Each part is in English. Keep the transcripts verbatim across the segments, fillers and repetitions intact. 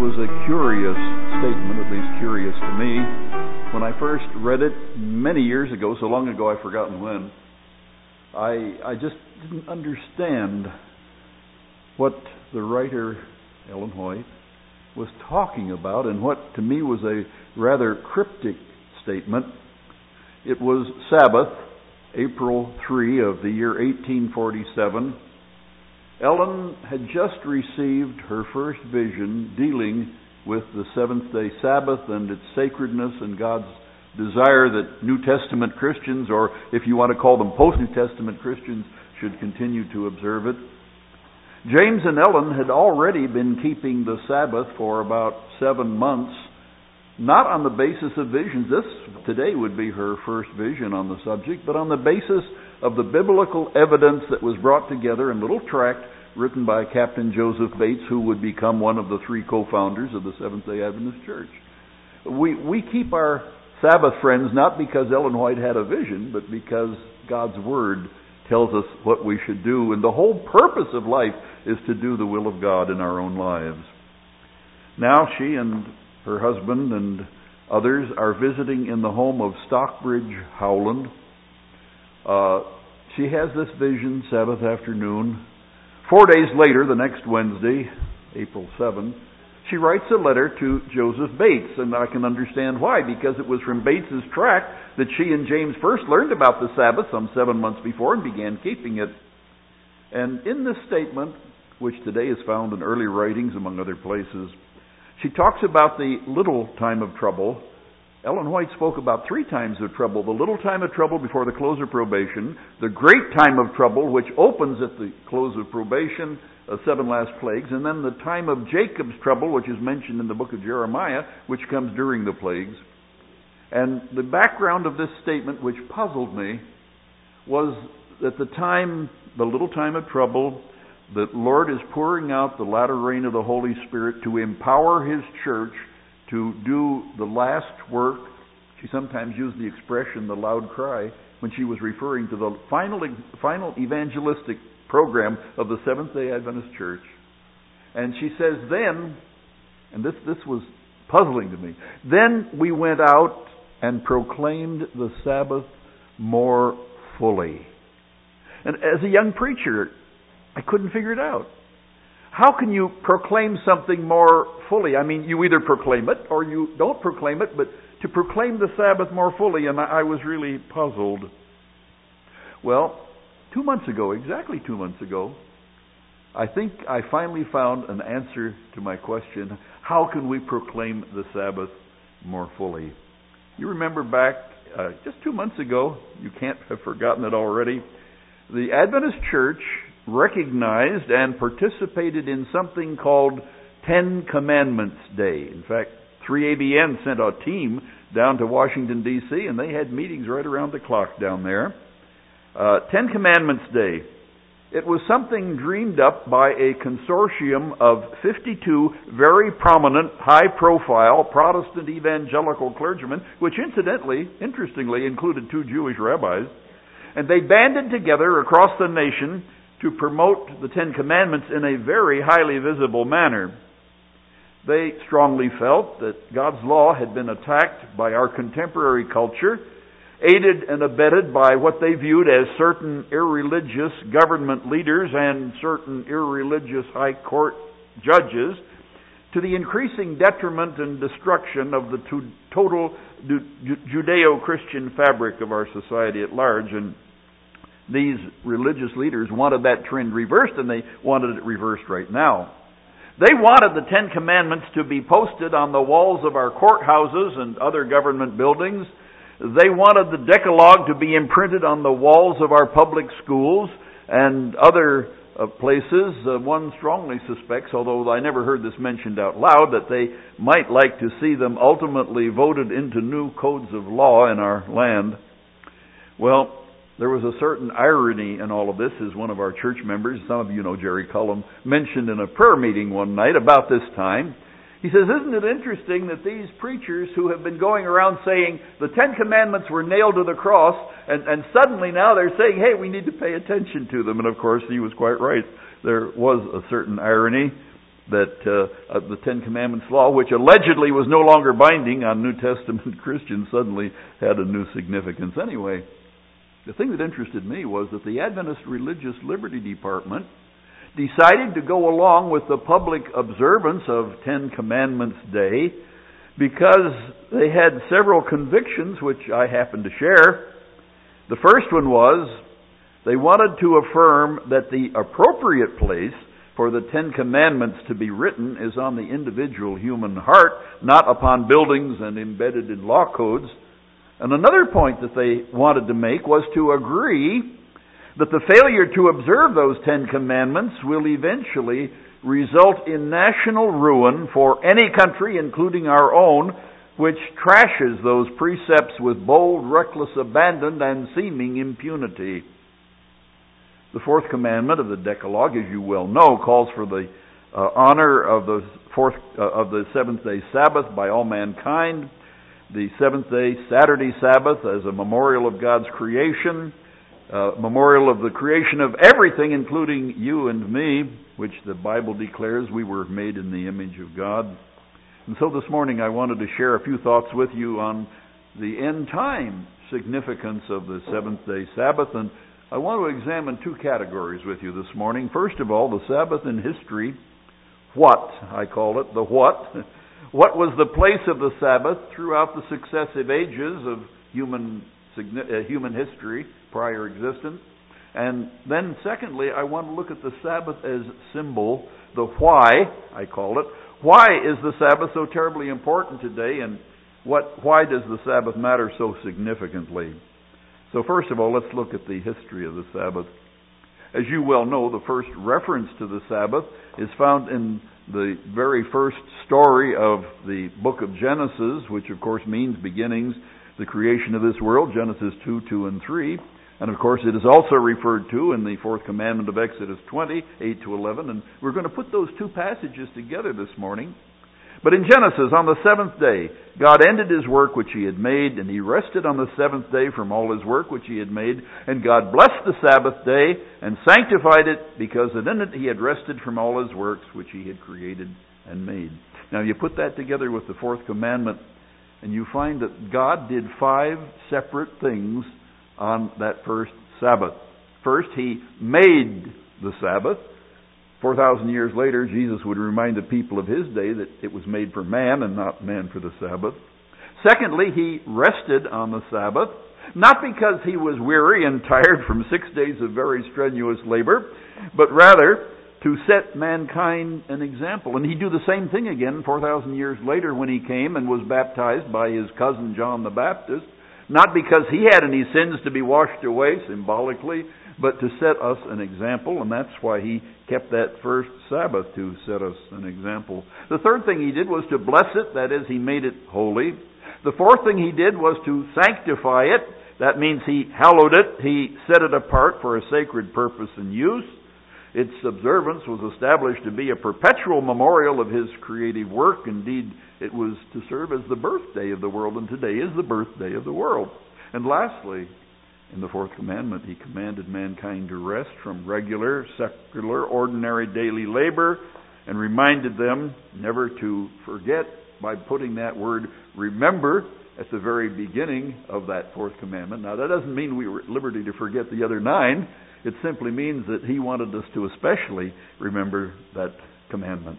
was a curious statement, at least curious to me. When I first read it many years ago, so long ago I've forgotten when, I I just didn't understand what the writer, Ellen White, was talking about, and what to me was a rather cryptic statement. It was Sabbath, April third of the year eighteen forty-seven. Ellen had just received her first vision dealing with the seventh day Sabbath and its sacredness and God's desire that New Testament Christians, or if you want to call them post-New Testament Christians, should continue to observe it. James and Ellen had already been keeping the Sabbath for about seven months, not on the basis of visions. This today would be her first vision on the subject, but on the basis of the biblical evidence that was brought together in a little tract written by Captain Joseph Bates, who would become one of the three co-founders of the Seventh-day Adventist Church. We we keep our Sabbath, friends, not because Ellen White had a vision, but because God's Word tells us what we should do. And the whole purpose of life is to do the will of God in our own lives. Now she and her husband and others are visiting in the home of Stockbridge Howland. Uh, she has this vision Sabbath afternoon. Four days later, the next Wednesday, April seventh, she writes a letter to Joseph Bates, and I can understand why, because it was from Bates's tract that she and James first learned about the Sabbath some seven months before and began keeping it. And in this statement, which today is found in early writings among other places, she talks about the little time of trouble. Ellen White spoke about three times of trouble. The little time of trouble before the close of probation, the great time of trouble, which opens at the close of probation, uh, seven last plagues, and then the time of Jacob's trouble, which is mentioned in the book of Jeremiah, which comes during the plagues. And the background of this statement, which puzzled me, was that the time, the little time of trouble, the Lord is pouring out the latter rain of the Holy Spirit to empower His church to do the last work. She sometimes used the expression, the loud cry, when she was referring to the final final evangelistic program of the Seventh-day Adventist Church. And she says, then, and this, this was puzzling to me, then we went out and proclaimed the Sabbath more fully. And as a young preacher, I couldn't figure it out. How can you proclaim something more fully? I mean, you either proclaim it or you don't proclaim it, but to proclaim the Sabbath more fully, and I was really puzzled. Well, two months ago, exactly two months ago, I think I finally found an answer to my question, how can we proclaim the Sabbath more fully? You remember back uh, just two months ago, you can't have forgotten it already, the Adventist Church recognized and participated in something called Ten Commandments Day. In fact, three A B N sent a team down to Washington, D C, and they had meetings right around the clock down there. Uh, Ten Commandments Day. It was something dreamed up by a consortium of fifty-two very prominent, high-profile Protestant evangelical clergymen, which incidentally, interestingly, included two Jewish rabbis. And they banded together across the nation to promote the Ten Commandments in a very highly visible manner. They strongly felt that God's law had been attacked by our contemporary culture, aided and abetted by what they viewed as certain irreligious government leaders and certain irreligious high court judges, to the increasing detriment and destruction of the total Judeo-Christian fabric of our society at large. And these religious leaders wanted that trend reversed, and they wanted it reversed right now. They wanted the Ten Commandments to be posted on the walls of our courthouses and other government buildings. They wanted the Decalogue to be imprinted on the walls of our public schools and other uh, places. Uh, one strongly suspects, although I never heard this mentioned out loud, that they might like to see them ultimately voted into new codes of law in our land. Well, there was a certain irony in all of this, as one of our church members, some of you know Jerry Cullum, mentioned in a prayer meeting one night about this time. He says, isn't it interesting that these preachers who have been going around saying the Ten Commandments were nailed to the cross, and, and suddenly now they're saying, hey, we need to pay attention to them. And of course, he was quite right. There was a certain irony. that uh, uh, the Ten Commandments law, which allegedly was no longer binding on New Testament Christians, suddenly had a new significance. Anyway, the thing that interested me was that the Adventist Religious Liberty Department decided to go along with the public observance of Ten Commandments Day because they had several convictions which I happen to share. The first one was they wanted to affirm that the appropriate place for the Ten Commandments to be written is on the individual human heart, not upon buildings and embedded in law codes. And another point that they wanted to make was to agree that the failure to observe those Ten Commandments will eventually result in national ruin for any country, including our own, which trashes those precepts with bold, reckless abandon and seeming impunity. The fourth commandment of the Decalogue, as you well know, calls for the uh, honor of the fourth uh, of the seventh day Sabbath by all mankind. The seventh day Saturday Sabbath as a memorial of God's creation, uh, memorial of the creation of everything, including you and me, which the Bible declares we were made in the image of God. And so this morning I wanted to share a few thoughts with you on the end time significance of the seventh day Sabbath, and I want to examine two categories with you this morning. First of all, the Sabbath in history. What, I call it, the what. What was the place of the Sabbath throughout the successive ages of human uh, human history, prior existence? And then secondly, I want to look at the Sabbath as symbol, the why, I call it. Why is the Sabbath so terribly important today, and what? Why does the Sabbath matter so significantly? So first of all, let's look at the history of the Sabbath. As you well know, the first reference to the Sabbath is found in the very first story of the book of Genesis, which of course means beginnings, the creation of this world, Genesis two, two, and three. And of course it is also referred to in the fourth commandment of Exodus twenty, eight to eleven. And we're going to put those two passages together this morning. But in Genesis, on the seventh day, God ended His work which He had made, and He rested on the seventh day from all His work which He had made. And God blessed the Sabbath day and sanctified it, because in it He had rested from all His works which He had created and made. Now you put that together with the fourth commandment, and you find that God did five separate things on that first Sabbath. First, He made the Sabbath. Four thousand years later, Jesus would remind the people of His day that it was made for man and not man for the Sabbath. Secondly, He rested on the Sabbath, not because He was weary and tired from six days of very strenuous labor, but rather to set mankind an example. And He'd do the same thing again four thousand years later when He came and was baptized by His cousin John the Baptist, not because He had any sins to be washed away symbolically, but to set us an example, and that's why He kept that first Sabbath, to set us an example. The third thing He did was to bless it, that is, He made it holy. The fourth thing He did was to sanctify it. That means He hallowed it. He set it apart for a sacred purpose and use. Its observance was established to be a perpetual memorial of His creative work. Indeed, it was to serve as the birthday of the world, and today is the birthday of the world. And lastly, in the fourth commandment, He commanded mankind to rest from regular, secular, ordinary daily labor, and reminded them never to forget by putting that word remember at the very beginning of that fourth commandment. Now, that doesn't mean we were at liberty to forget the other nine. It simply means that He wanted us to especially remember that commandment.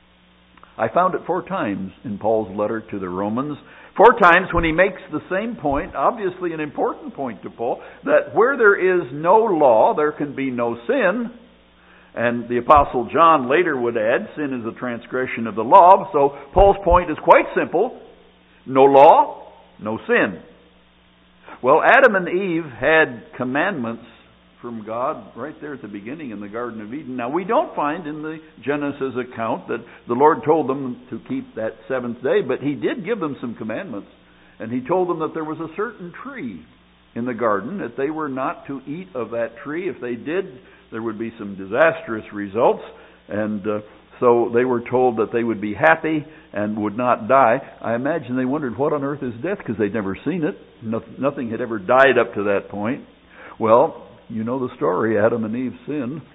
I found it four times in Paul's letter to the Romans. Four times when he makes the same point, obviously an important point to Paul, that where there is no law, there can be no sin. And the Apostle John later would add, sin is a transgression of the law. So Paul's point is quite simple. No law, no sin. Well, Adam and Eve had commandments from God right there at the beginning in the Garden of Eden. Now, we don't find in the Genesis account that the Lord told them to keep that seventh day, but He did give them some commandments. And He told them that there was a certain tree in the garden, that they were not to eat of that tree. If they did, there would be some disastrous results. And uh, so they were told that they would be happy and would not die. I imagine they wondered, what on earth is death? Because they'd never seen it. No, nothing had ever died up to that point. Well, you know the story. Adam and Eve sinned,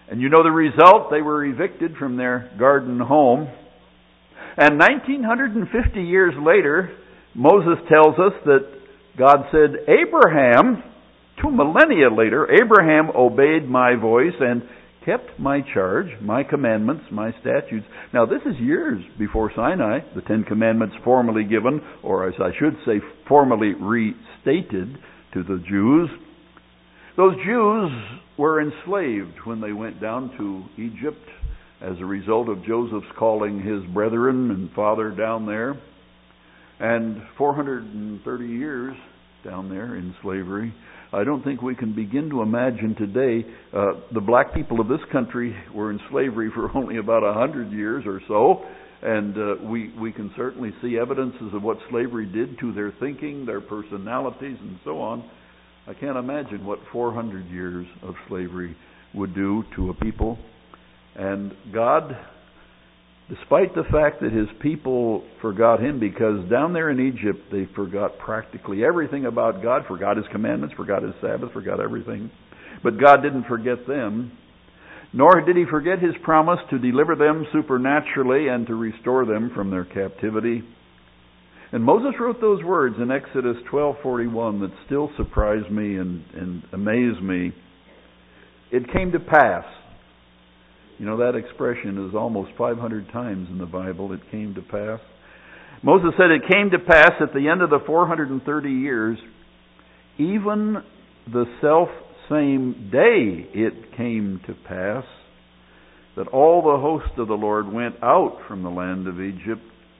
And you know the result, they were evicted from their garden home. And nineteen fifty years later, Moses tells us that God said, Abraham, two millennia later, Abraham obeyed my voice and kept my charge, my commandments, my statutes. Now this is years before Sinai, the Ten Commandments formally given, or as I should say, formally restated to the Jews. Those Jews were enslaved when they went down to Egypt as a result of Joseph's calling his brethren and father down there. And four hundred thirty years down there in slavery. I don't think we can begin to imagine today. Uh, the black people of this country were in slavery for only about a hundred years or so. And uh, we, we can certainly see evidences of what slavery did to their thinking, their personalities, and so on. I can't imagine what four hundred years of slavery would do to a people. And God, despite the fact that His people forgot Him, because down there in Egypt they forgot practically everything about God, forgot His commandments, forgot His Sabbath, forgot everything. But God didn't forget them, nor did He forget His promise to deliver them supernaturally and to restore them from their captivity. And Moses wrote those words in Exodus twelve forty-one that still surprise me and, and amaze me. It came to pass. You know, that expression is almost five hundred times in the Bible, it came to pass. Moses said it came to pass at the end of the four hundred thirty years, even the self-same day it came to pass, that all the host of the Lord went out from the land of Egypt.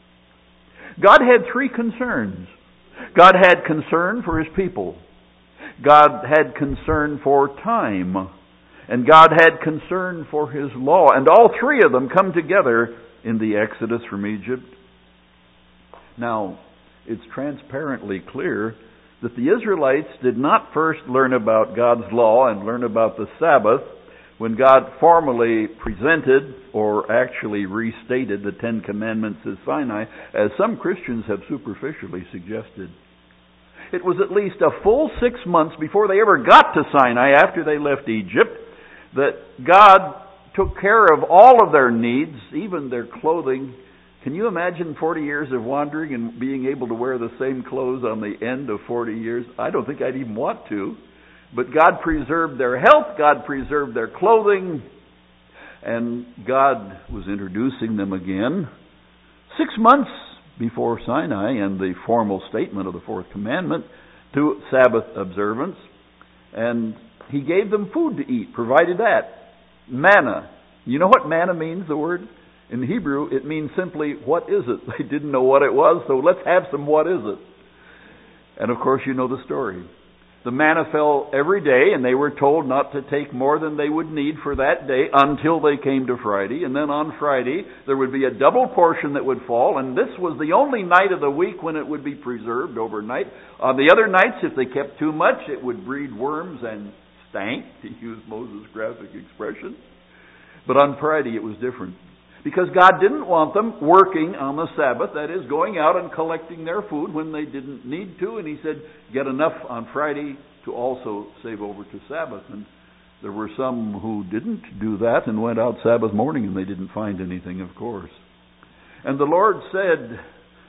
God had three concerns. God had concern for His people. God had concern for time. And God had concern for His law. And all three of them come together in the Exodus from Egypt. Now, it's transparently clear that the Israelites did not first learn about God's law and learn about the Sabbath when God formally presented or actually restated the Ten Commandments at Sinai, as some Christians have superficially suggested. It was at least a full six months before they ever got to Sinai, after they left Egypt, that God took care of all of their needs, even their clothing. Can you imagine forty years of wandering and being able to wear the same clothes on the end of forty years? I don't think I'd even want to. But God preserved their health, God preserved their clothing, and God was introducing them again six months before Sinai and the formal statement of the fourth commandment to Sabbath observance. And He gave them food to eat, provided that. Manna. You know what manna means, the word? In Hebrew, it means simply, what is it? They didn't know what it was, so let's have some what is it. And of course you know the story. The manna fell every day, and they were told not to take more than they would need for that day until they came to Friday. And then on Friday, there would be a double portion that would fall, and this was the only night of the week when it would be preserved overnight. On the other nights, if they kept too much, it would breed worms and stank, to use Moses' graphic expression. But on Friday, it was different. Because God didn't want them working on the Sabbath, that is, going out and collecting their food when they didn't need to. And He said, get enough on Friday to also save over to Sabbath. And there were some who didn't do that and went out Sabbath morning and they didn't find anything, of course. And the Lord said,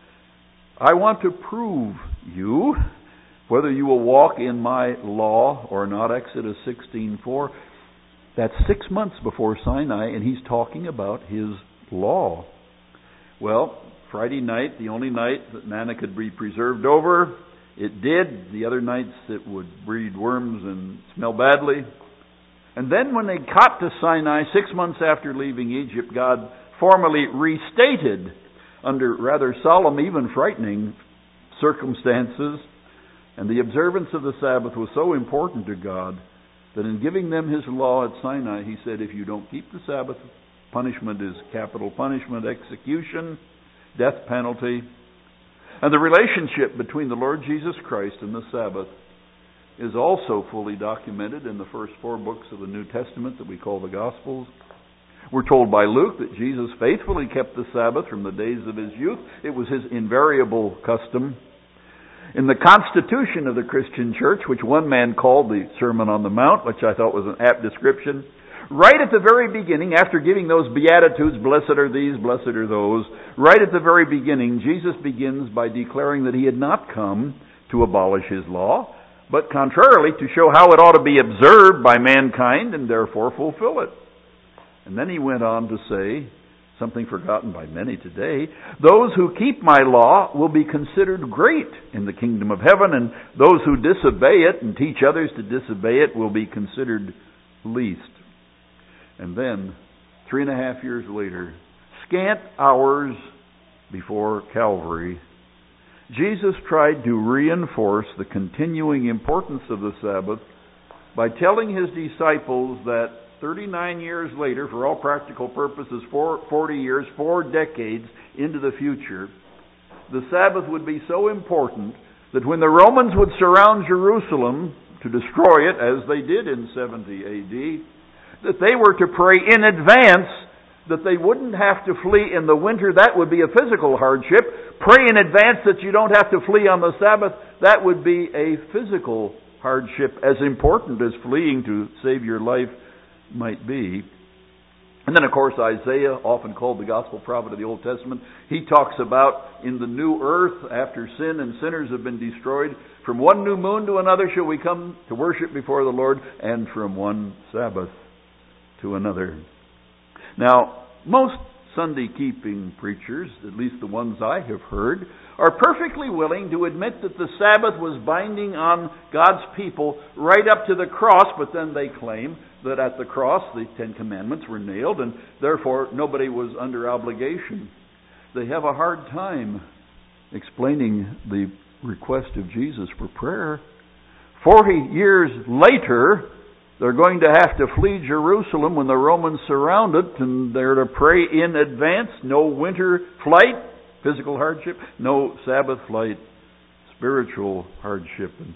I want to prove you whether you will walk in my law or not. Exodus sixteen four. That's six months before Sinai, and He's talking about His law. Well, Friday night, the only night that manna could be preserved over, it did. The other nights it would breed worms and smell badly. And then when they got to Sinai, six months after leaving Egypt, God formally restated, under rather solemn, even frightening circumstances. And the observance of the Sabbath was so important to God that in giving them His law at Sinai, He said, if you don't keep the Sabbath, punishment is capital punishment, execution, death penalty. And the relationship between the Lord Jesus Christ and the Sabbath is also fully documented in the first four books of the New Testament that we call the Gospels. We're told by Luke that Jesus faithfully kept the Sabbath from the days of His youth. It was His invariable custom. In the constitution of the Christian church, which one man called the Sermon on the Mount, which I thought was an apt description, Right at the very beginning, after giving those Beatitudes, blessed are these, blessed are those, right at the very beginning, Jesus begins by declaring that He had not come to abolish His law, but contrarily to show how it ought to be observed by mankind and therefore fulfill it. And then He went on to say, something forgotten by many today, those who keep my law will be considered great in the kingdom of heaven, and those who disobey it and teach others to disobey it will be considered least. And then, three and a half years later, scant hours before Calvary, Jesus tried to reinforce the continuing importance of the Sabbath by telling His disciples that thirty-nine years later, for all practical purposes, forty years, four decades into the future, the Sabbath would be so important that when the Romans would surround Jerusalem to destroy it, as they did in seventy A D, that they were to pray in advance that they wouldn't have to flee in the winter. That would be a physical hardship. Pray in advance that you don't have to flee on the Sabbath. That would be a physical hardship, as important as fleeing to save your life might be. And then, of course, Isaiah, often called the gospel prophet of the Old Testament, he talks about in the new earth, after sin and sinners have been destroyed, from one new moon to another shall we come to worship before the Lord, and from one Sabbath to another. Now, most Sunday-keeping preachers, at least the ones I have heard, are perfectly willing to admit that the Sabbath was binding on God's people right up to the cross, but then they claim that at the cross the Ten Commandments were nailed and therefore nobody was under obligation. They have a hard time explaining the request of Jesus for prayer. Forty years later, they're going to have to flee Jerusalem when the Romans surround it, and they're to pray in advance. No winter flight, physical hardship. No Sabbath flight, spiritual hardship. And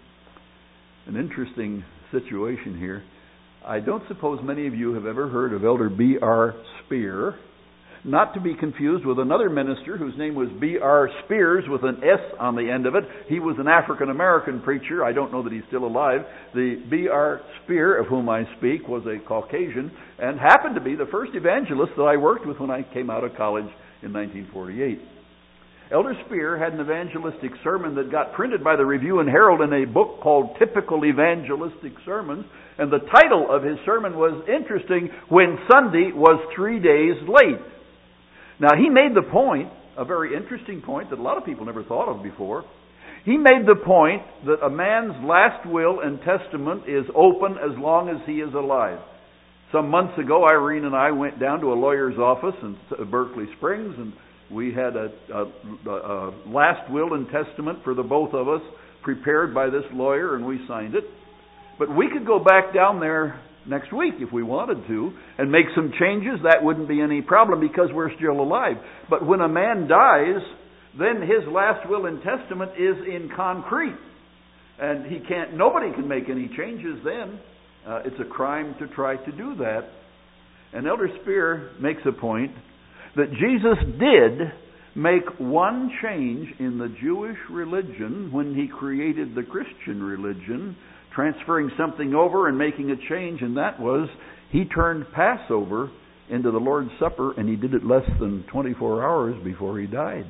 an interesting situation here. I don't suppose many of you have ever heard of Elder B R Spear. Not to be confused with another minister whose name was B R Spears with an S on the end of it. He was an African-American preacher. I don't know that he's still alive. The B R Spear, of whom I speak, was a Caucasian and happened to be the first evangelist that I worked with when I came out of college in nineteen forty-eight. Elder Spear had an evangelistic sermon that got printed by the Review and Herald in a book called Typical Evangelistic Sermons, and the title of his sermon was interesting, When Sunday Was Three Days Late. Now, he made the point, a very interesting point that a lot of people never thought of before. He made the point that a man's last will and testament is open as long as he is alive. Some months ago, Irene and I went down to a lawyer's office in Berkeley Springs, and we had a, a, a last will and testament for the both of us prepared by this lawyer, and we signed it. But we could go back down there next week if we wanted to and make some changes. That wouldn't be any problem because we're still alive. But when a man dies, then his last will and testament is in concrete, and he can't. Nobody can make any changes then. Uh, it's a crime to try to do that. And Elder Spear makes a point that Jesus did make one change in the Jewish religion when He created the Christian religion, transferring something over and making a change, and that was He turned Passover into the Lord's Supper, and He did it less than twenty-four hours before He died.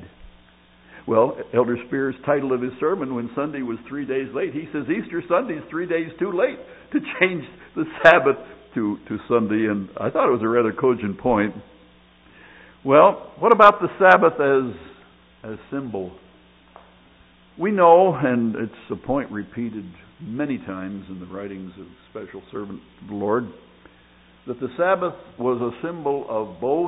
Well, Elder Spear's title of his sermon, When Sunday Was Three Days Late, he says Easter Sunday is three days too late to change the Sabbath to, to Sunday, and I thought it was a rather cogent point. Well, what about the Sabbath as as symbol? We know, and it's a point repeated many times in the writings of special servant of the Lord, that the Sabbath was a symbol of both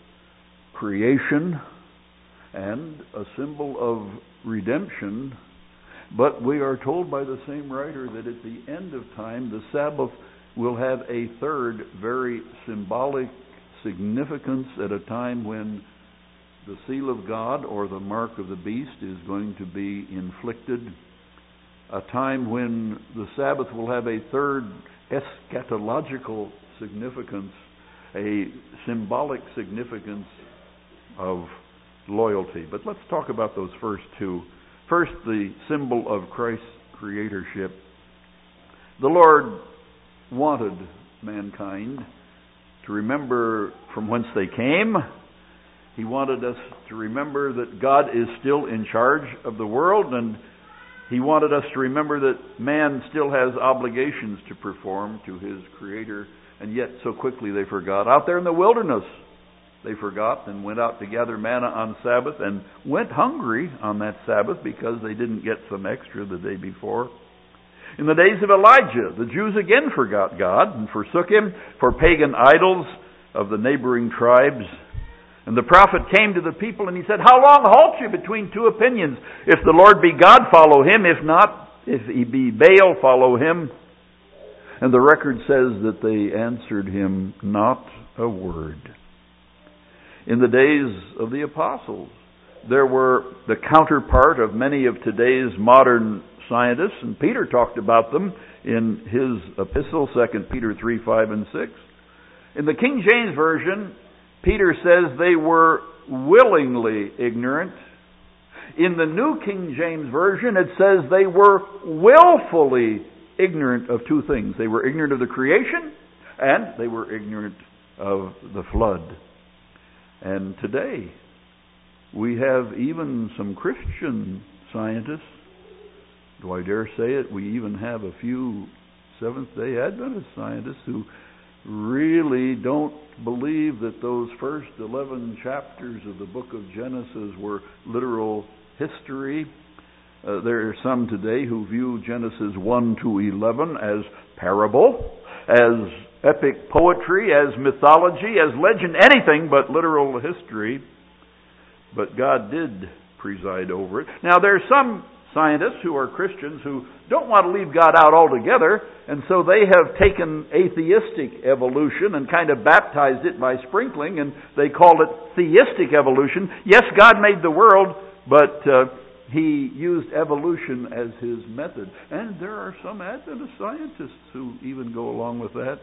creation and a symbol of redemption. But we are told by the same writer that at the end of time, the Sabbath will have a third very symbolic significance at a time when the seal of God or the mark of the beast is going to be inflicted, a time when the Sabbath will have a third eschatological significance, a symbolic significance of loyalty. But let's talk about those first two. First, the symbol of Christ's creatorship. The Lord wanted mankind to remember from whence they came. He wanted us to remember that God is still in charge of the world, and He wanted us to remember that man still has obligations to perform to his Creator, and yet so quickly they forgot. Out there in the wilderness, they forgot and went out to gather manna on Sabbath and went hungry on that Sabbath because they didn't get some extra the day before. In the days of Elijah, the Jews again forgot God and forsook Him for pagan idols of the neighboring tribes. And the prophet came to the people and he said, "How long halt you between two opinions? If the Lord be God, follow Him. If not, if He be Baal, follow him." And the record says that they answered him not a word. In the days of the apostles, there were the counterpart of many of today's modern scientists, and Peter talked about them in his epistle, Second Peter three, five, and six. In the King James Version, Peter says they were willingly ignorant. In the New King James Version, it says they were willfully ignorant of two things. They were ignorant of the creation, and they were ignorant of the flood. And today, we have even some Christian scientists. Do I dare say it? We even have a few Seventh-day Adventist scientists who really don't believe that those first eleven chapters of the book of Genesis were literal history. Uh, there are some today who view Genesis one to eleven as parable, as epic poetry, as mythology, as legend, anything but literal history. But God did preside over it. Now, there are some scientists who are Christians who don't want to leave God out altogether, and so they have taken atheistic evolution and kind of baptized it by sprinkling, and they call it theistic evolution. Yes, God made the world, but uh, He used evolution as His method. And there are some Adventist scientists who even go along with that.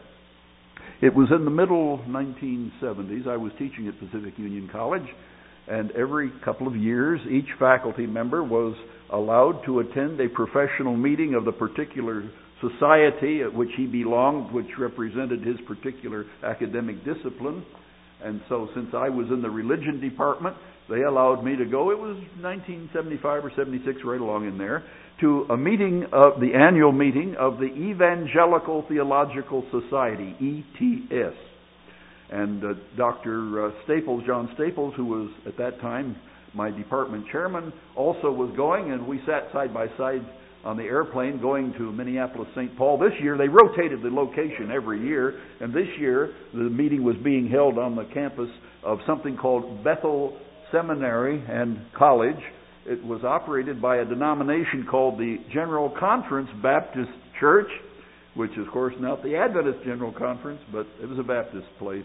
It was in the middle nineteen seventies. I was teaching at Pacific Union College, and every couple of years, each faculty member was allowed to attend a professional meeting of the particular society at which he belonged, which represented his particular academic discipline. And so since I was in the religion department, they allowed me to go. It was nineteen seventy-five or seventy-six, right along in there, to a meeting, of the annual meeting of the Evangelical Theological Society, E T S. And uh, Doctor Uh, Staples, John Staples, who was at that time my department chairman, also was going, and we sat side by side on the airplane going to Minneapolis, Saint Paul. This year, they rotated the location every year, and this year the meeting was being held on the campus of something called Bethel Seminary and College. It was operated by a denomination called the General Conference Baptist Church, which is, of course, not the Adventist General Conference, but it was a Baptist place.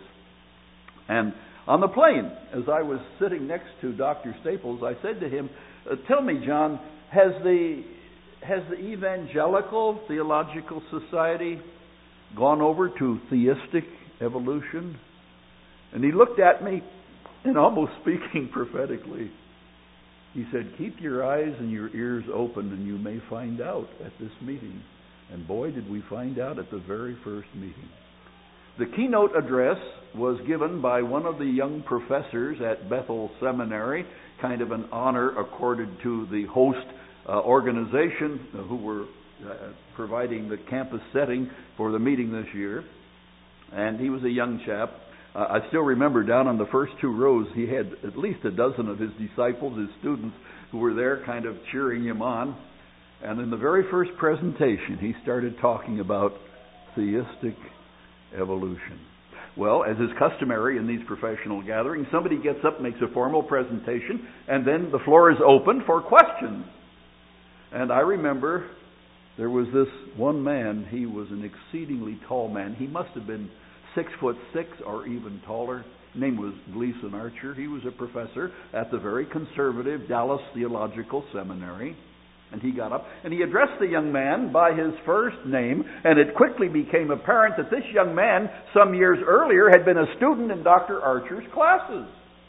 And on the plane, as I was sitting next to Doctor Staples, I said to him, uh, "Tell me, John, has the has the Evangelical Theological Society gone over to theistic evolution?" And he looked at me, and almost speaking prophetically, he said, "Keep your eyes and your ears open, and you may find out at this meeting." And boy, did we find out at the very first meeting. The keynote address was given by one of the young professors at Bethel Seminary, kind of an honor accorded to the host uh, organization who were uh, providing the campus setting for the meeting this year. And he was a young chap. Uh, I still remember down on the first two rows, he had at least a dozen of his disciples, his students, who were there kind of cheering him on. And in the very first presentation, he started talking about theistic evolution. Well, as is customary in these professional gatherings, somebody gets up, makes a formal presentation, and then the floor is open for questions. And I remember there was this one man. He was an exceedingly tall man. He must have been six foot six or even taller. His name was Gleason Archer. He was a professor at the very conservative Dallas Theological Seminary. And he got up and he addressed the young man by his first name, and it quickly became apparent that this young man, some years earlier, had been a student in Doctor Archer's classes.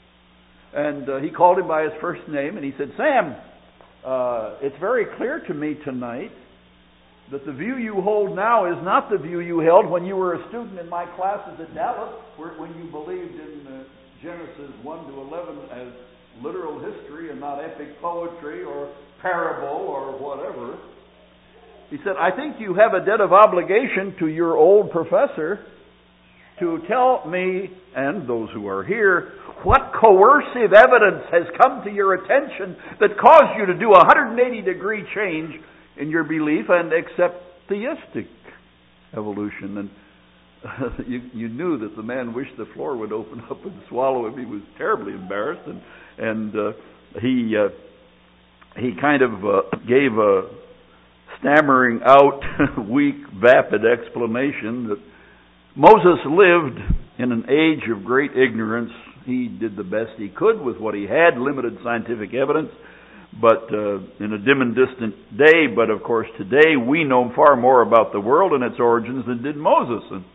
And uh, he called him by his first name, and he said, "Sam, uh, it's very clear to me tonight that the view you hold now is not the view you held when you were a student in my classes at Dallas, where, when you believed in uh, Genesis one to eleven as literal history and not epic poetry or parable or whatever. He said, I think you have a debt of obligation to your old professor to tell me and those who are here what coercive evidence has come to your attention that caused you to do a one hundred eighty degree change in your belief and accept theistic evolution. And uh, you, you knew that the man wished the floor would open up and swallow him. He was terribly embarrassed, and and uh, he uh, he kind of uh, gave a stammering out, weak, vapid explanation that Moses lived in an age of great ignorance. He did the best he could with what he had, limited scientific evidence, but uh, in a dim and distant day. But of course today we know far more about the world and its origins than did Moses. And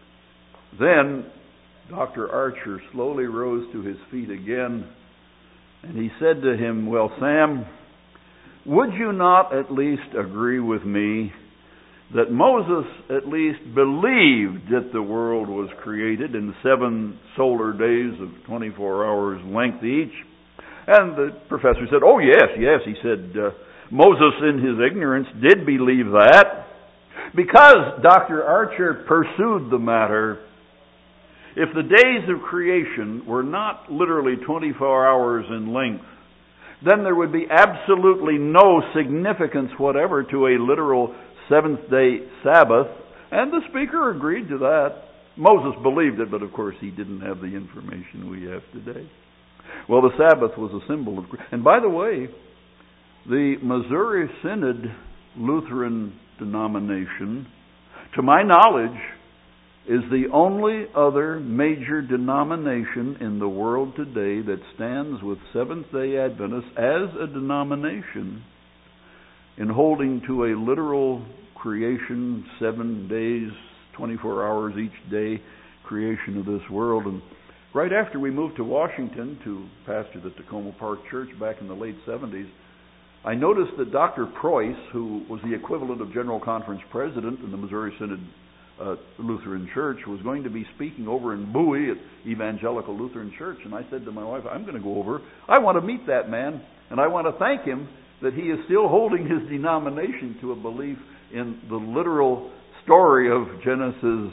then Doctor Archer slowly rose to his feet again, and he said to him, well, Sam, would you not at least agree with me that Moses at least believed that the world was created in seven solar days of twenty-four hours length each? And the professor said, oh yes, yes. He said, uh, Moses in his ignorance did believe that. Because Doctor Archer pursued the matter, if the days of creation were not literally twenty-four hours in length, then there would be absolutely no significance whatever to a literal seventh-day Sabbath. And the speaker agreed to that. Moses believed it, but of course he didn't have the information we have today. Well, the Sabbath was a symbol of... And by the way, the Missouri Synod Lutheran denomination, to my knowledge, is the only other major denomination in the world today that stands with Seventh-day Adventists as a denomination in holding to a literal creation, seven days, twenty-four hours each day, creation of this world. And right after we moved to Washington to pastor the Tacoma Park Church back in the late seventies, I noticed that Doctor Preuss, who was the equivalent of General Conference President in the Missouri Synod uh, Lutheran Church, was going to be speaking over in Bowie at Evangelical Lutheran Church. And I said to my wife, I'm going to go over. I want to meet that man, and I want to thank him that he is still holding his denomination to a belief in the literal story of Genesis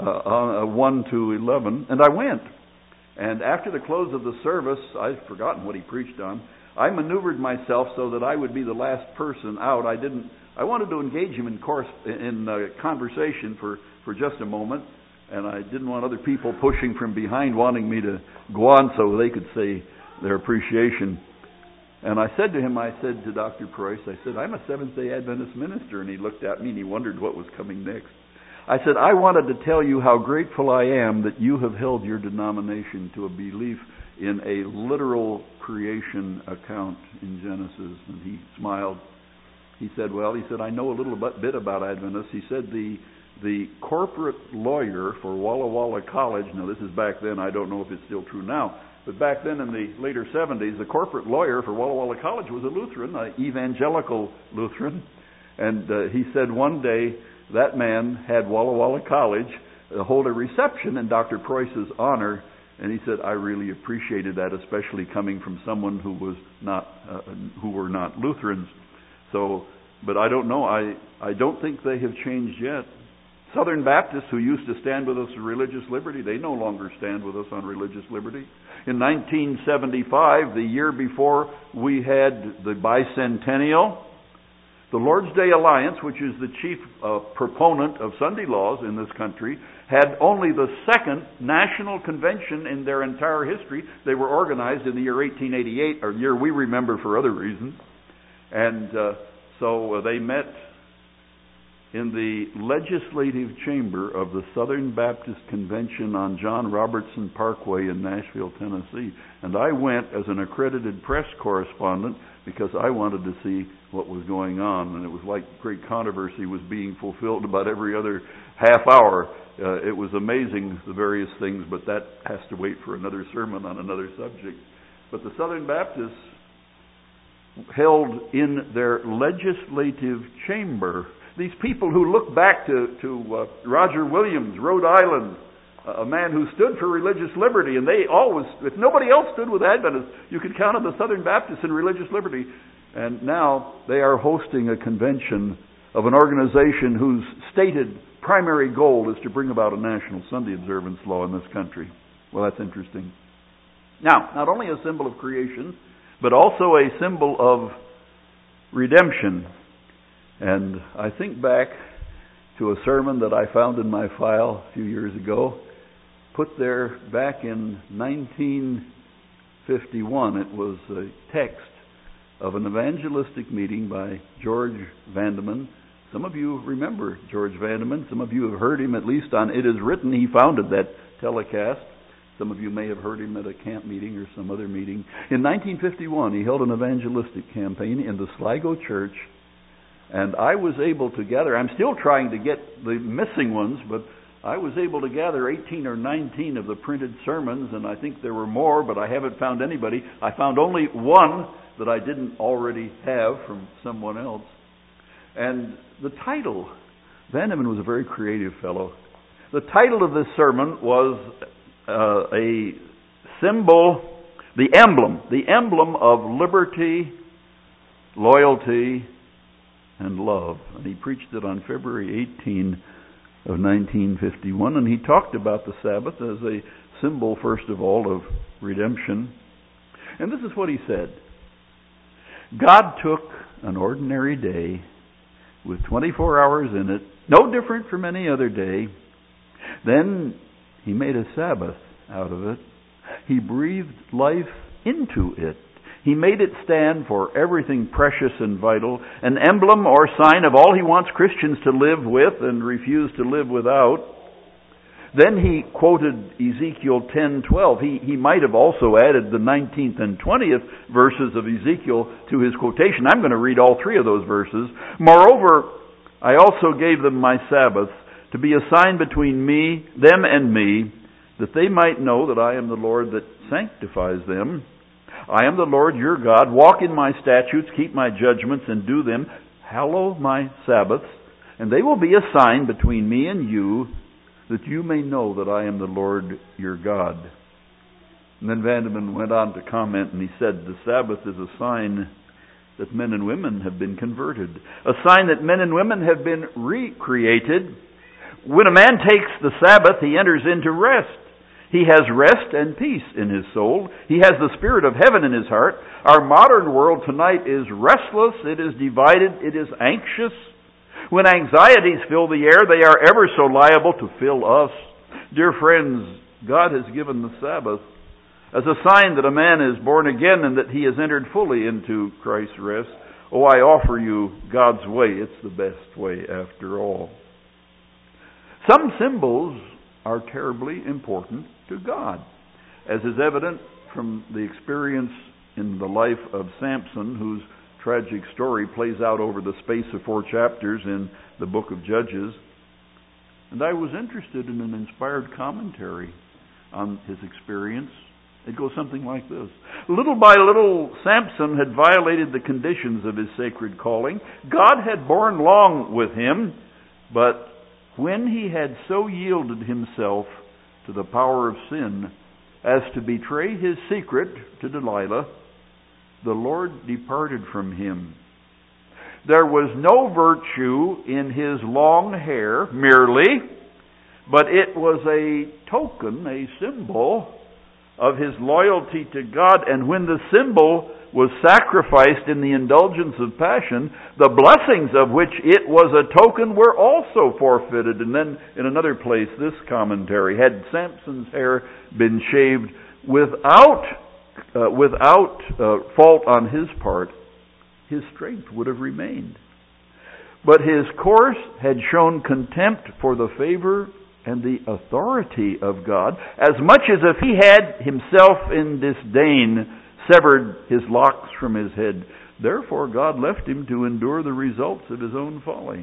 uh, one to eleven. And I went. And after the close of the service, I've forgotten what he preached on, I maneuvered myself so that I would be the last person out. I didn't. I wanted to engage him in course in uh, conversation for, for just a moment, and I didn't want other people pushing from behind wanting me to go on so they could say their appreciation. And I said to him, I said to Doctor Preuss, I said, I'm a Seventh-day Adventist minister. And he looked at me and he wondered what was coming next. I said, I wanted to tell you how grateful I am that you have held your denomination to a belief in a literal creation account in Genesis. And he smiled. He said, well, he said, I know a little bit about Adventists. He said the the corporate lawyer for Walla Walla College, now this is back then, I don't know if it's still true now, but back then in the later seventies, the corporate lawyer for Walla Walla College was a Lutheran, an evangelical Lutheran. And uh, he said one day that man had Walla Walla College uh, hold a reception in Doctor Preuss's honor. And he said, I really appreciated that, especially coming from someone who was not, uh, who were not Lutherans. So, but I don't know. I, I don't think they have changed yet. Southern Baptists who used to stand with us on religious liberty, they no longer stand with us on religious liberty. In nineteen seventy-five, the year before we had the bicentennial, the Lord's Day Alliance, which is the chief uh, proponent of Sunday laws in this country, had only the second national convention in their entire history. They were organized in the year eighteen eighty-eight, a year we remember for other reasons. And uh, so uh, they met in the legislative chamber of the Southern Baptist Convention on John Robertson Parkway in Nashville, Tennessee. And I went as an accredited press correspondent because I wanted to see what was going on. And it was like great controversy was being fulfilled about every other half hour. Uh, it was amazing, the various things, but that has to wait for another sermon on another subject. But the Southern Baptists held in their legislative chamber. these people who look back to, to uh, Roger Williams, Rhode Island, a man who stood for religious liberty, and they always, if nobody else stood with Adventists, you could count on the Southern Baptists in religious liberty. And now they are hosting a convention of an organization whose stated primary goal is to bring about a national Sunday observance law in this country. Well, that's interesting. Now, not only a symbol of creation, but also a symbol of redemption. And I think back to a sermon that I found in my file a few years ago, put there back in nineteen fifty-one. It was a text of an evangelistic meeting by George Vandeman. Some of you remember George Vandeman. Some of you have heard him, at least on It Is Written. He founded that telecast. Some of you may have heard him at a camp meeting or some other meeting. In nineteen fifty-one, he held an evangelistic campaign in the Sligo Church, and I was able to gather, I'm still trying to get the missing ones, but I was able to gather eighteen or nineteen of the printed sermons, and I think there were more, but I haven't found anybody. I found only one that I didn't already have from someone else. And the title, Vandeman was a very creative fellow. The title of this sermon was uh, a symbol, the emblem, the emblem of liberty, loyalty, and love. And he preached it on February eighteenth of nineteen fifty-one, and he talked about the Sabbath as a symbol, first of all, of redemption. And this is what he said. God took an ordinary day with twenty-four hours in it, no different from any other day. Then He made a Sabbath out of it. He breathed life into it. He made it stand for everything precious and vital, an emblem or sign of all He wants Christians to live with and refuse to live without. Then he quoted Ezekiel ten twelve. He, he might have also added the nineteenth and twentieth verses of Ezekiel to his quotation. I'm going to read all three of those verses. Moreover, I also gave them my Sabbath to be a sign between me, them and me, that they might know that I am the Lord that sanctifies them. I am the Lord your God. Walk in my statutes, keep my judgments, and do them. Hallow my Sabbaths, and they will be a sign between me and you, that you may know that I am the Lord your God. And then Vandeman went on to comment, and he said, the Sabbath is a sign that men and women have been converted, a sign that men and women have been recreated. When a man takes the Sabbath, he enters into rest. He has rest and peace in his soul. He has the spirit of heaven in his heart. Our modern world tonight is restless, it is divided, it is anxious. When anxieties fill the air, they are ever so liable to fill us. Dear friends, God has given the Sabbath as a sign that a man is born again and that he has entered fully into Christ's rest. Oh, I offer you God's way. It's the best way after all. Some symbols are terribly important to God, as is evident from the experience in the life of Samson, whose tragic story plays out over the space of four chapters in the book of Judges. And I was interested in an inspired commentary on his experience. It goes something like this. Little by little, Samson had violated the conditions of his sacred calling. God had borne long with him, but when he had so yielded himself to the power of sin as to betray his secret to Delilah, the Lord departed from him. There was no virtue in his long hair merely, but it was a token, a symbol of his loyalty to God. And when the symbol was sacrificed in the indulgence of passion, the blessings of which it was a token were also forfeited. And then in another place, this commentary, had Samson's hair been shaved without uh, without uh, fault on his part, his strength would have remained. But his course had shown contempt for the favor and the authority of God, as much as if he had himself in disdain severed his locks from his head. Therefore God left him to endure the results of his own folly.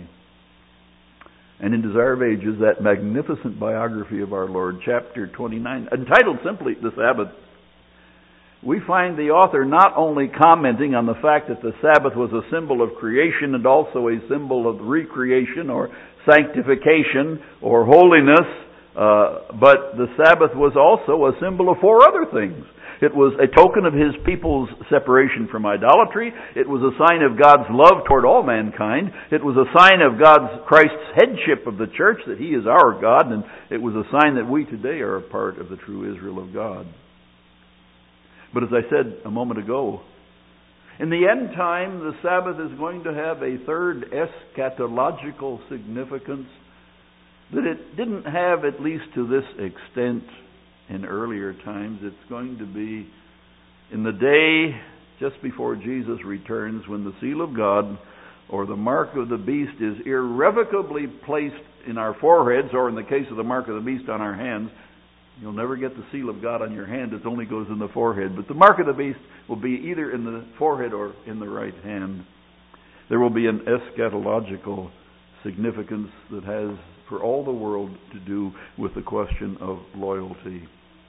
And in Desire of Ages, that magnificent biography of our Lord, chapter twenty-nine, entitled simply The Sabbath, we find the author not only commenting on the fact that the Sabbath was a symbol of creation and also a symbol of recreation or sanctification or holiness, uh, but the Sabbath was also a symbol of four other things. It was a token of His people's separation from idolatry. It was a sign of God's love toward all mankind. It was a sign of God's, Christ's headship of the church, that He is our God. And it was a sign that we today are a part of the true Israel of God. But as I said a moment ago, in the end time, the Sabbath is going to have a third eschatological significance that it didn't have, at least to this extent, in earlier times. It's going to be in the day just before Jesus returns, when the seal of God or the mark of the beast is irrevocably placed in our foreheads, or in the case of the mark of the beast, on our hands. You'll never get the seal of God on your hand. It only goes in the forehead. But the mark of the beast will be either in the forehead or in the right hand. There will be an eschatological significance that has for all the world to do with the question of loyalty.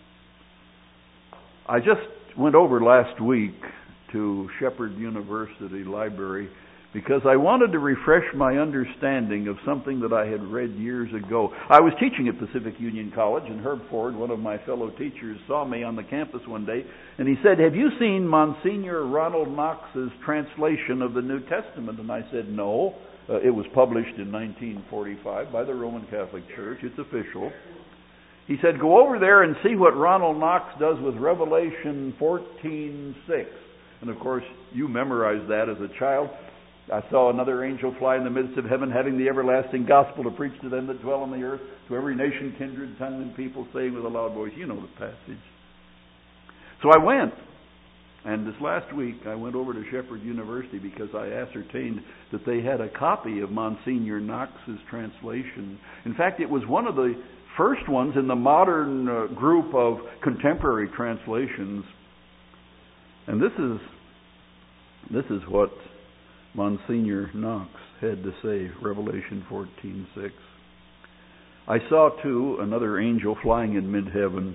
I just went over last week to Shepherd University Library because I wanted to refresh my understanding of something that I had read years ago. I was teaching at Pacific Union College, and Herb Ford, one of my fellow teachers, saw me on the campus one day, and he said, "Have you seen Monsignor Ronald Knox's translation of the New Testament?" And I said, "No." Uh, it was published in nineteen forty-five by the Roman Catholic Church. It's official. He said, "Go over there and see what Ronald Knox does with Revelation fourteen six. And of course, you memorized that as a child. "I saw another angel fly in the midst of heaven, having the everlasting gospel to preach to them that dwell on the earth, to every nation, kindred, tongue, and people, saying with a loud voice," you know the passage. So I went. And this last week, I went over to Shepherd University because I ascertained that they had a copy of Monsignor Knox's translation. In fact, it was one of the first ones in the modern uh, group of contemporary translations. And this is this is what Monsignor Knox had to say, Revelation fourteen six. "I saw, too, another angel flying in mid-heaven,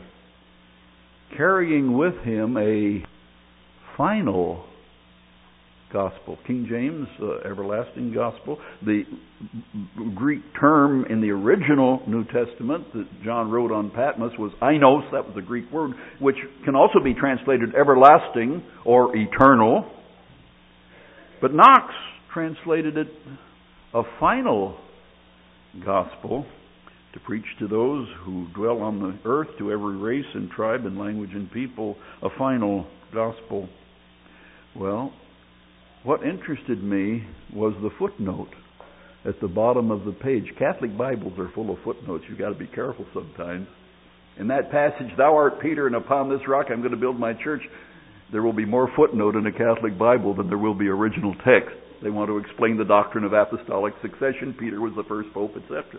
carrying with him a final gospel." King James, uh, everlasting gospel. The Greek term in the original New Testament that John wrote on Patmos was ainos. That was the Greek word, which can also be translated everlasting or eternal. But Knox translated it a final gospel, to preach to those who dwell on the earth, to every race and tribe and language and people, a final gospel. Well, what interested me was the footnote at the bottom of the page. Catholic Bibles are full of footnotes. You've got to be careful sometimes. In that passage, "Thou art Peter, and upon this rock I'm going to build my church," there will be more footnote in a Catholic Bible than there will be original text. They want to explain the doctrine of apostolic succession. Peter was the first pope, et cetera.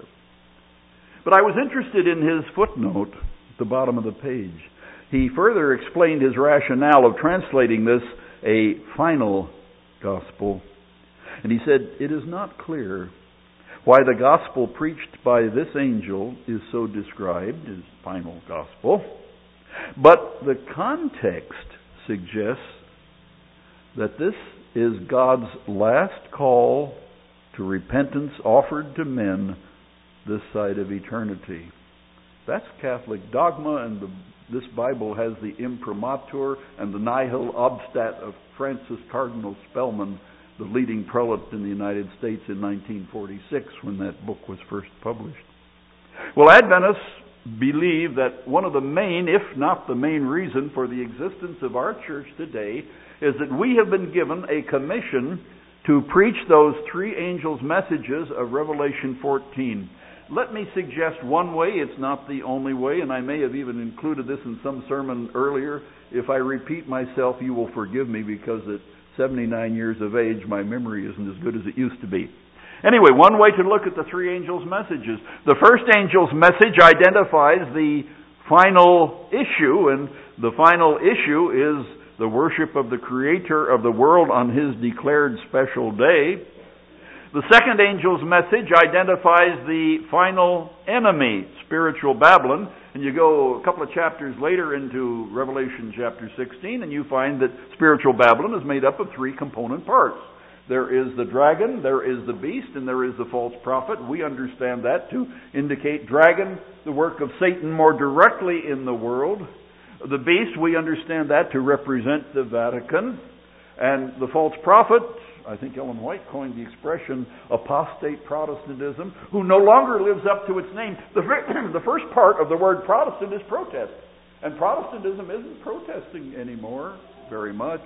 But I was interested in his footnote at the bottom of the page. He further explained his rationale of translating this a final gospel. And he said, "It is not clear why the gospel preached by this angel is so described as final gospel, but the context suggests that this is God's last call to repentance offered to men this side of eternity." That's Catholic dogma, and the, this Bible has the imprimatur and the nihil obstat of Francis Cardinal Spellman, the leading prelate in the United States in nineteen forty-six, when that book was first published. Well, Adventists believe that one of the main, if not the main reason for the existence of our church today is that we have been given a commission to preach those three angels' messages of Revelation fourteen. Let me suggest one way. It's not the only way, and I may have even included this in some sermon earlier. If I repeat myself, you will forgive me, because at seventy-nine years of age, my memory isn't as good as it used to be. Anyway, one way to look at the three angels' messages. The first angel's message identifies the final issue, and the final issue is the worship of the Creator of the world on His declared special day. The second angel's message identifies the final enemy, spiritual Babylon. And you go a couple of chapters later into Revelation chapter sixteen, and you find that spiritual Babylon is made up of three component parts. There is the dragon, there is the beast, and there is the false prophet. We understand that to indicate dragon, the work of Satan more directly in the world. The beast, we understand that to represent the Vatican. And the false prophet, I think Ellen White coined the expression apostate Protestantism, who no longer lives up to its name. The, the first part of the word Protestant is protest. And Protestantism isn't protesting anymore very much.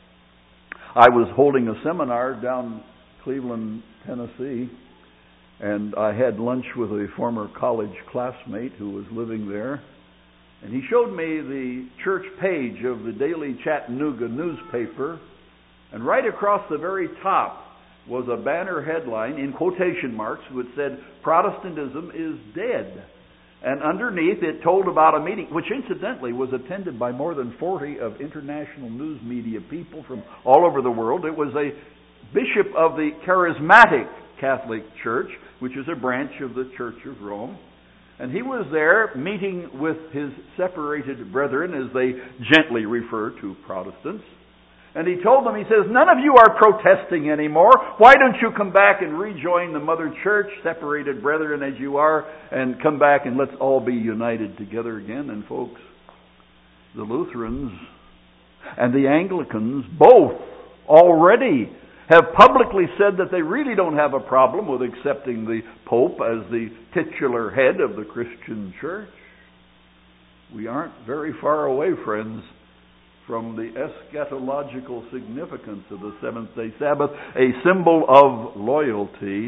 I was holding a seminar down Cleveland, Tennessee, and I had lunch with a former college classmate who was living there. And he showed me the church page of the Daily Chattanooga newspaper. And right across the very top was a banner headline in quotation marks which said, "Protestantism is dead." And underneath it told about a meeting, which incidentally was attended by more than forty of international news media people from all over the world. It was a bishop of the Charismatic Catholic Church, which is a branch of the Church of Rome. And he was there meeting with his separated brethren, as they gently refer to Protestants. And he told them, he says, "None of you are protesting anymore. Why don't you come back and rejoin the Mother Church, separated brethren as you are, and come back and let's all be united together again." And folks, the Lutherans and the Anglicans both already have publicly said that they really don't have a problem with accepting the Pope as the titular head of the Christian Church. We aren't very far away, friends, from the eschatological significance of the seventh-day Sabbath, a symbol of loyalty.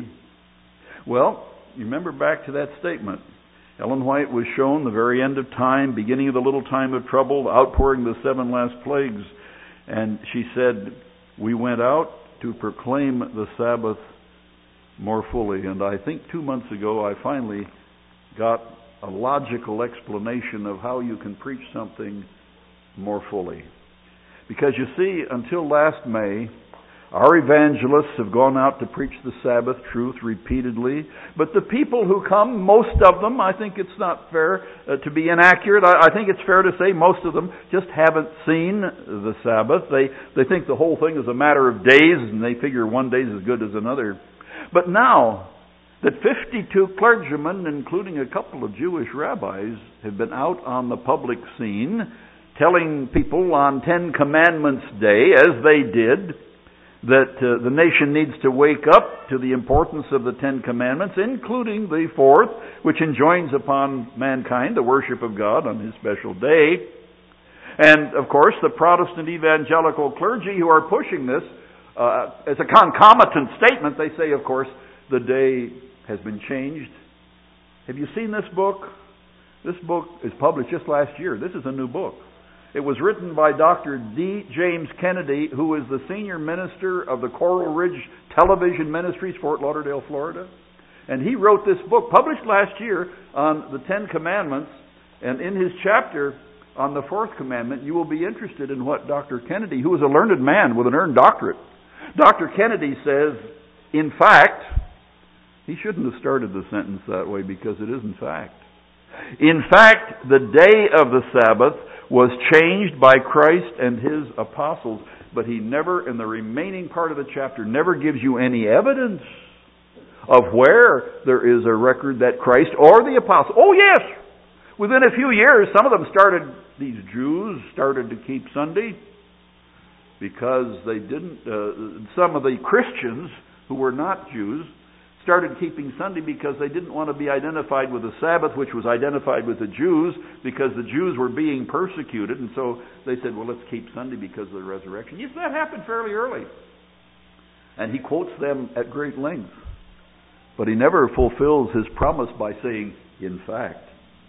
Well, you remember back to that statement. Ellen White was shown the very end of time, beginning of the little time of trouble, the outpouring of the seven last plagues. And she said, we went out to proclaim the Sabbath more fully. And I think two months ago I finally got a logical explanation of how you can preach something more fully. Because you see, until last May, our evangelists have gone out to preach the Sabbath truth repeatedly. But the people who come, most of them, I think it's not fair uh, to be inaccurate. I, I think it's fair to say most of them just haven't seen the Sabbath. They, they think the whole thing is a matter of days, and they figure one day is as good as another. But now that fifty-two clergymen, including a couple of Jewish rabbis, have been out on the public scene telling people on Ten Commandments Day, as they did, that uh, the nation needs to wake up to the importance of the Ten Commandments, including the fourth, which enjoins upon mankind the worship of God on His special day. And, of course, the Protestant evangelical clergy who are pushing this uh, as a concomitant statement, they say, of course, the day has been changed. Have you seen this book? This book is published just last year. This is a new book. It was written by Doctor D. James Kennedy, who is the senior minister of the Coral Ridge Television Ministries, Fort Lauderdale, Florida. And he wrote this book, published last year, on the Ten Commandments. And in his chapter on the fourth commandment, you will be interested in what Doctor Kennedy, who is a learned man with an earned doctorate, Doctor Kennedy says, in fact, he shouldn't have started the sentence that way because it is in fact. In fact, the day of the Sabbath was changed by Christ and His apostles, but he never, in the remaining part of the chapter, never gives you any evidence of where there is a record that Christ or the apostles, oh yes, within a few years, some of them started, these Jews started to keep Sunday because they didn't, uh, some of the Christians who were not Jews started keeping Sunday because they didn't want to be identified with the Sabbath, which was identified with the Jews, because the Jews were being persecuted. And so they said, well, let's keep Sunday because of the resurrection. Yes, that happened fairly early. And he quotes them at great length. But he never fulfills his promise by saying, in fact,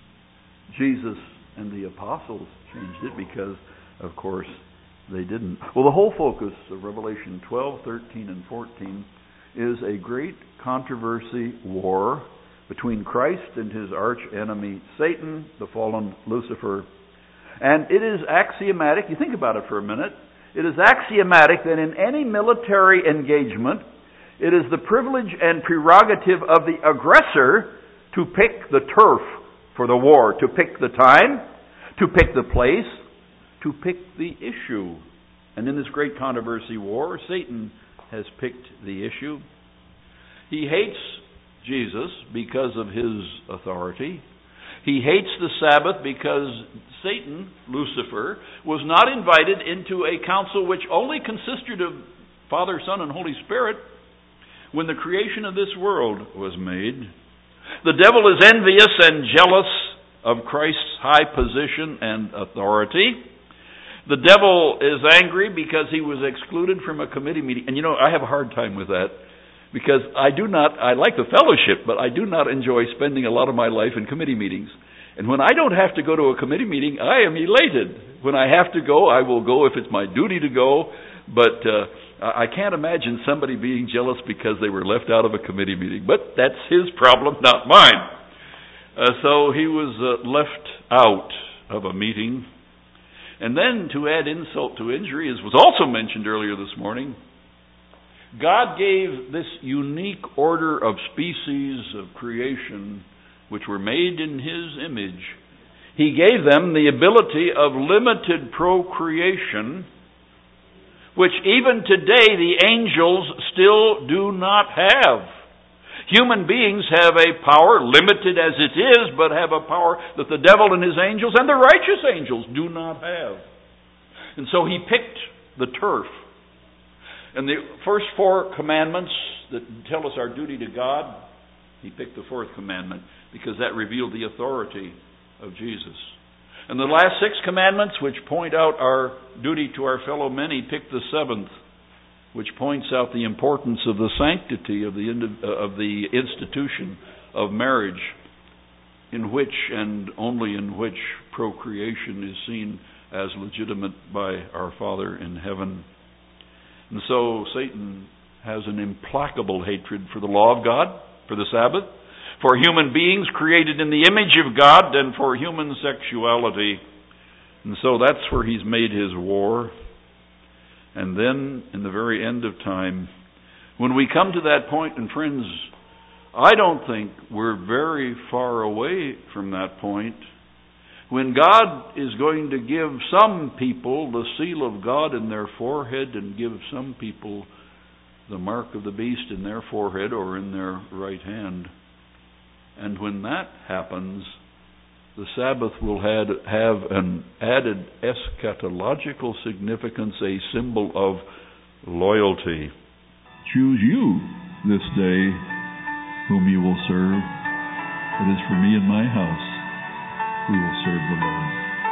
Jesus and the apostles changed it because, of course, they didn't. Well, the whole focus of Revelation twelve, thirteen, and fourteen is a great controversy war between Christ and his arch enemy Satan, the fallen Lucifer. And it is axiomatic, you think about it for a minute, it is axiomatic that in any military engagement, It is the privilege and prerogative of the aggressor to pick the turf for the war, to pick the time, to pick the place, to pick the issue. And in this great controversy war, Satan has picked the issue. He hates Jesus because of his authority. He hates the Sabbath because Satan, Lucifer, was not invited into a council which only consisted of Father, Son, and Holy Spirit when the creation of this world was made. The devil is envious and jealous of Christ's high position and authority. The devil is angry because he was excluded from a committee meeting. And you know, I have a hard time with that because I do not, I like the fellowship, but I do not enjoy spending a lot of my life in committee meetings. And when I don't have to go to a committee meeting, I am elated. When I have to go, I will go if it's my duty to go. But uh, I can't imagine somebody being jealous because they were left out of a committee meeting. But that's his problem, not mine. Uh, so he was uh, left out of a meeting. And then to add insult to injury, as was also mentioned earlier this morning, God gave this unique order of species of creation which were made in His image. He gave them the ability of limited procreation, which even today the angels still do not have. Human beings have a power, limited as it is, but have a power that the devil and his angels and the righteous angels do not have. And so he picked the turf. And the first four commandments that tell us our duty to God, he picked the fourth commandment because that revealed the authority of Jesus. And the last six commandments, which point out our duty to our fellow men, he picked the seventh, which points out the importance of the sanctity of the of the institution of marriage, in which and only in which procreation is seen as legitimate by our Father in heaven. And so Satan has an implacable hatred for the law of God, for the Sabbath, for human beings created in the image of God, and for human sexuality. And so that's where he's made his war. And then, in the very end of time, when we come to that point, and friends, I don't think we're very far away from that point, when God is going to give some people the seal of God in their forehead and give some people the mark of the beast in their forehead or in their right hand. And when that happens, the Sabbath will have, have an added eschatological significance, a symbol of loyalty. Choose you this day whom you will serve. It is for me and my house we will serve the Lord.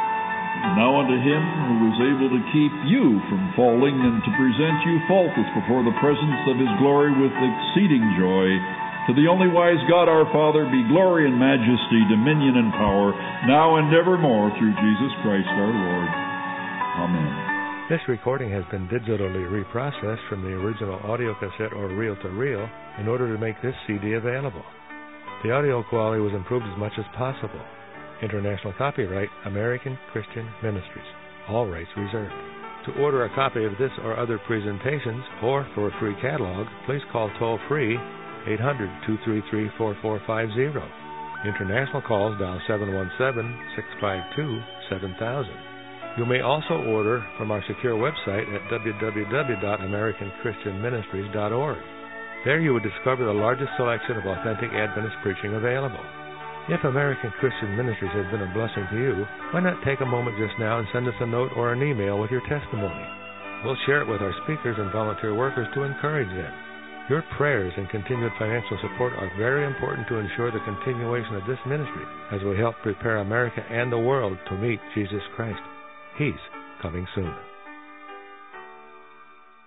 Now unto him who is able to keep you from falling and to present you faultless before the presence of his glory with exceeding joy, to the only wise God our Father be glory and majesty, dominion and power, now and evermore, through Jesus Christ our Lord. Amen. This recording has been digitally reprocessed from the original audio cassette or reel-to-reel in order to make this C D available. The audio quality was improved as much as possible. International copyright, American Christian Ministries. All rights reserved. To order a copy of this or other presentations, or for a free catalog, please call toll-free eight hundred, two three three, four four five zero. International calls dial seven one seven, six five two, seven thousand. You may also order from our secure website at w w w dot american christian ministries dot org. There you will discover the largest selection of authentic Adventist preaching available. If American Christian Ministries has been a blessing to you, why not take a moment just now and send us a note or an email with your testimony? We'll share it with our speakers and volunteer workers to encourage them. Your prayers and continued financial support are very important to ensure the continuation of this ministry as we help prepare America and the world to meet Jesus Christ. He's coming soon.